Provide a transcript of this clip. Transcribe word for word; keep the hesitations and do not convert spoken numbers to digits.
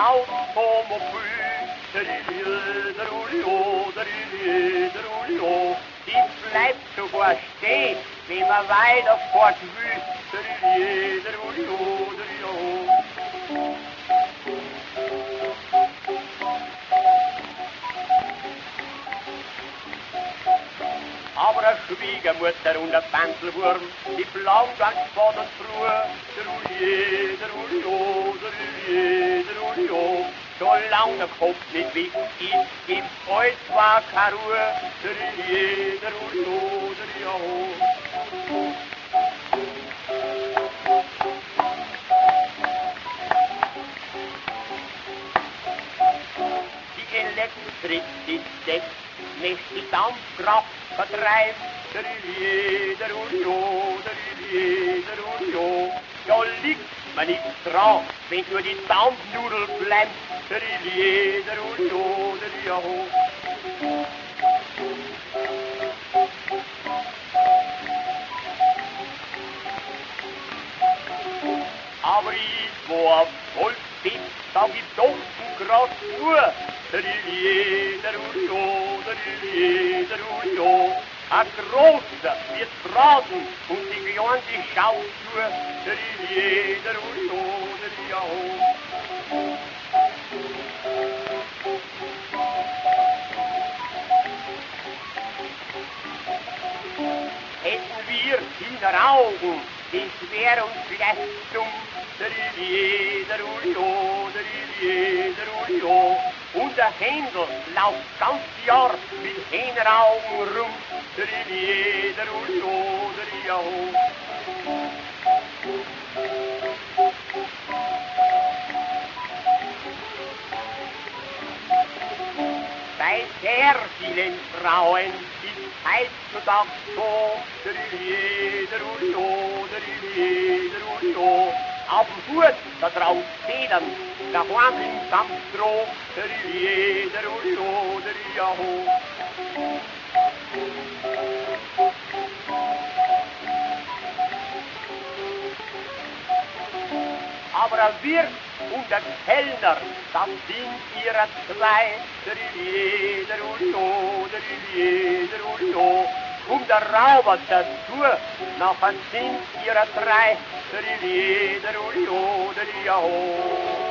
Automobil. Die bleibt sogar stehen, wenn man weiter fort will. Aber eine Schwiegermutter und ein Bandelwurm, die bleiben ganz fad und Ruhe. Solange der Kopf nicht weg ist, gibt's alles zwar keine Ruhe. Die Elektrizität lässt die Dampfkraft vertreiben. Da liegt man nicht dran, wenn nur die Dampfnudel bleibt. Aber ich, wo auf Holz bin, da gibt's offen grad nur. Ein großer wird braten und die Kleine die schaut zu. Hätten wir hinter Augen, das wär uns vielleicht dumm. Und der Händel läuft ganz Jahr mit Hähneraugen rum. Bei sehr vielen Frauen ist heutzutage so. Auf dem Fuß, da drauf Federn, daheim links am Stroh. Aber der Wirt und der Kellner, das sind ihre zwei. Und der Rauber dazu, nachher sind ihre drei.